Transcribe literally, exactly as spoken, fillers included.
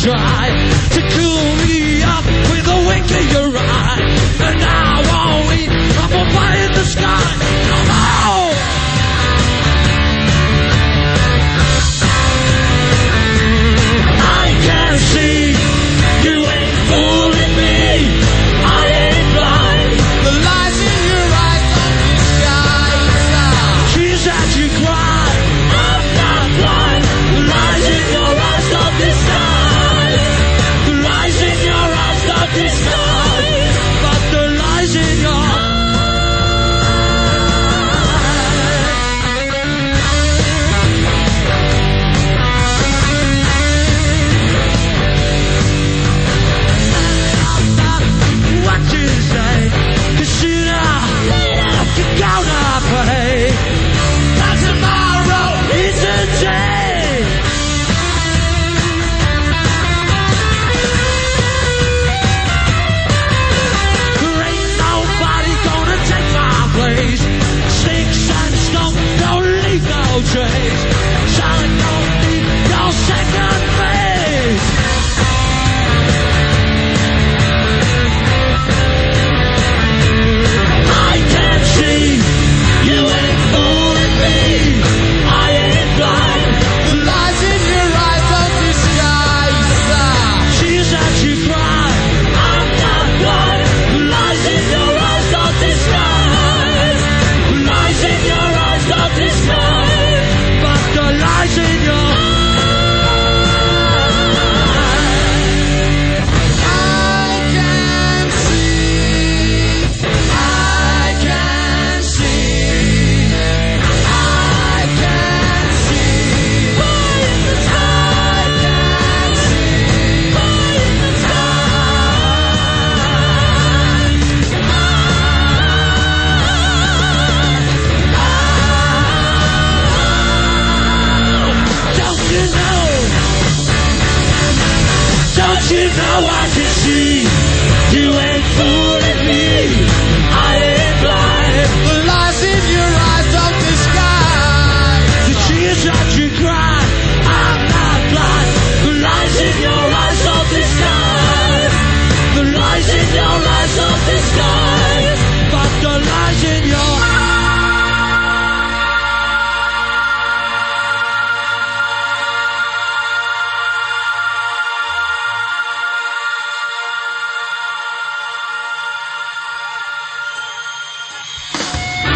try to cool me up with a wink of your eye. And I won't eat apple pie in the sky. No more. I can see you ain't fooling me. I ain't blind. The lies in your eyes don't disguise. Tears that you cry. I'm not blind. The lies in your eyes don't disguise. The lies in your eyes don't disguise. But the lies in your what you say? 'Cause sooner you're gonna pay. Not tomorrow is a day. There ain't nobody gonna take my place. Sticks and stones don't leave no trace. Solid don't need no second phase. I can see you ain't fooling me. I ain't blind. The lies in your eyes don't disguise. Tears that you cry. I'm not blind. The lies in your eyes don't disguise. The lies in your eyes don't disguise. But the lies in your don't you know I can see you ain't fooling me. I ain't blind. The lies in your eyes don't disguise. The tears that you cry. I'm not blind. The lies in your eyes don't disguise. The lies in your eyes don't disguise. But the lies in your